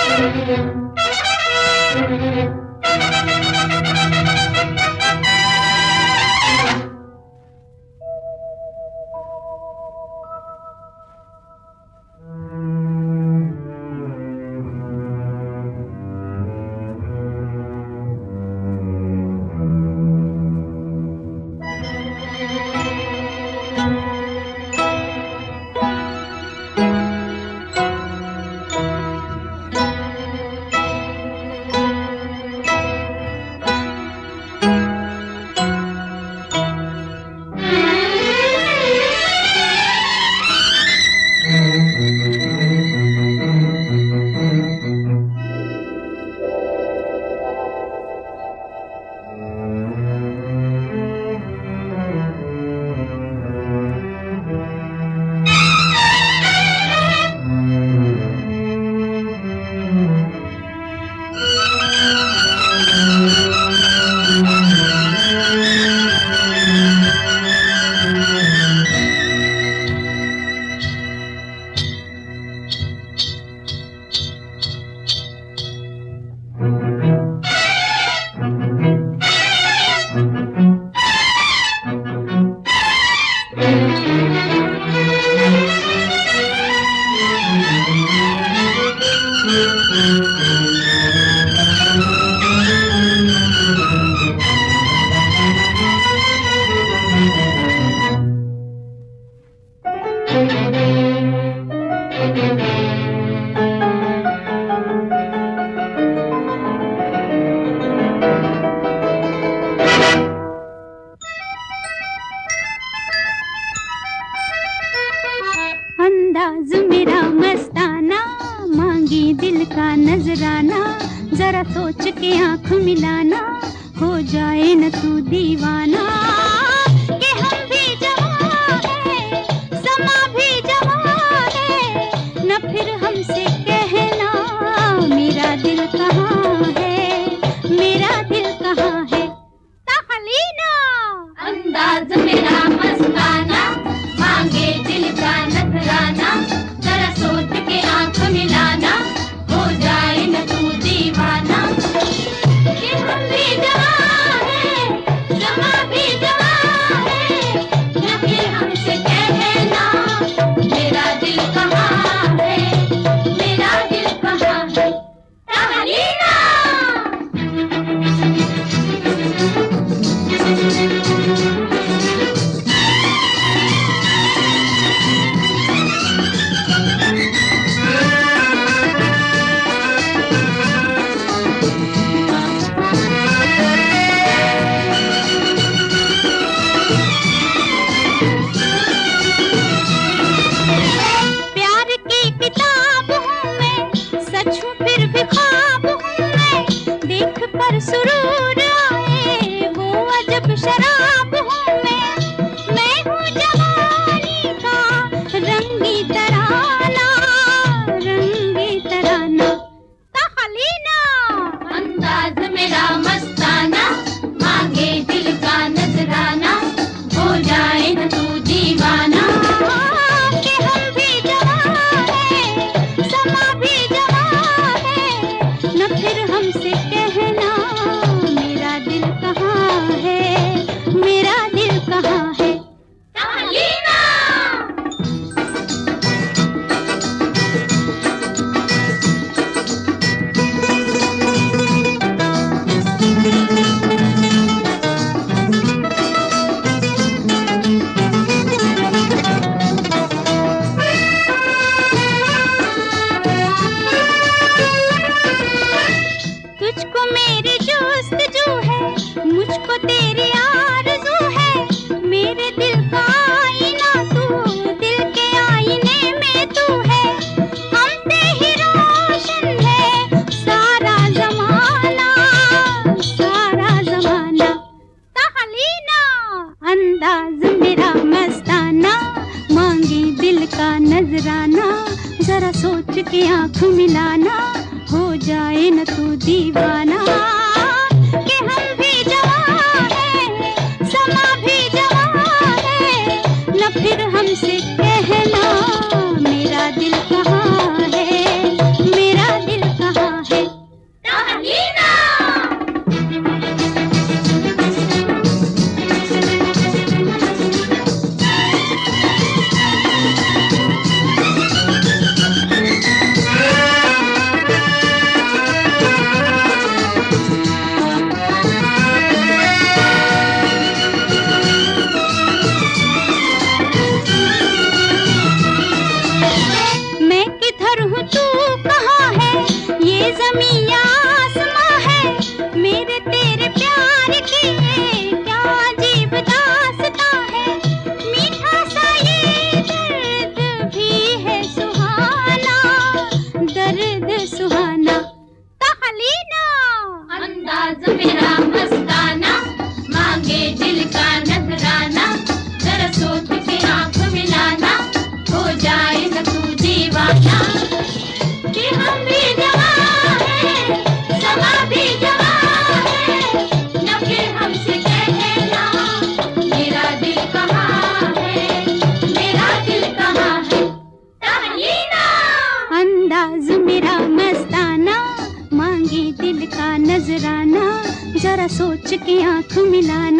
अंदाज मेरा मस्ताना, मांगी दिल का नजराना, जरा सोच के आंख मिलाना, हो जाए न तू दीवाना। कि हम भी जवां हैं, समा भी जवां है, न फिर हमसे कहना मेरा दिल कहाँ है, मेरा दिल कहाँ है। तहलीना अंदाज मेरा मस्ताना, मांगे दिल का नजराना, जरा सोच के आंख मिलाना, हो जाए न तू दीवाना। कि हम भी जवां हैं, समा भी जवां है, न फिर हमसे कहना मेरा दिल कहाँ है, मेरा दिल कहाँ है। तहलीना सुरूर आए वो अजब शराब हूँ मैं हूँ जवानी का रंगी तराना, रंगी तराना। तहलीना अंदाज मेरा मस्ताना, मांगे दिल का नजराना, हो जाए न तू दीवाना। कि हम भी जवां हैं, समा भी जवां है, न फिर हमसे कहना मेरा दिल कहाँ है, मेरा दिल कहाँ है। तहलीना तुझको मेरी जोस्तजू है, मुझको तेरी आरज़ू है, मेरे दिल का आईना तू, दिल के आईने में तू है, हमसे ही रोशन है सारा जमाना, सारा जमाना। तहलीना अंदाज मेरा मस्ताना, मांगी दिल का नजराना, जरा सोच के आंख मिलाना, हो जाए न तू दीवाना। कि हम भी जवां हैं, समा भी जवां है, न फिर हमसे कहना मेरा दिल कहाँ है, मेरा दिल कहाँ कहाँ है, ये ज़मीं या आसमां है, मेरे तेरे प्यार की क्या अजीब दास्तां है। मीठा सा ये दर्द भी है सुहाना, दर्द सुहाना। तहलीना अंदाज मेरा मस्ताना, मांगे दिल का नजराना, जरा सोच के आंख मिलाना, हो जाए न तू दीवाना। कि हम भी जवां हैं, समा भी जवां है, न फिर हमसे कहना मेरा दिल कहाँ है, मेरा दिल कहाँ है। तहलीना अंदाज मेरा मस्ताना, मांगे दिल का नजराना, जरा सोच के आंख मिलाना।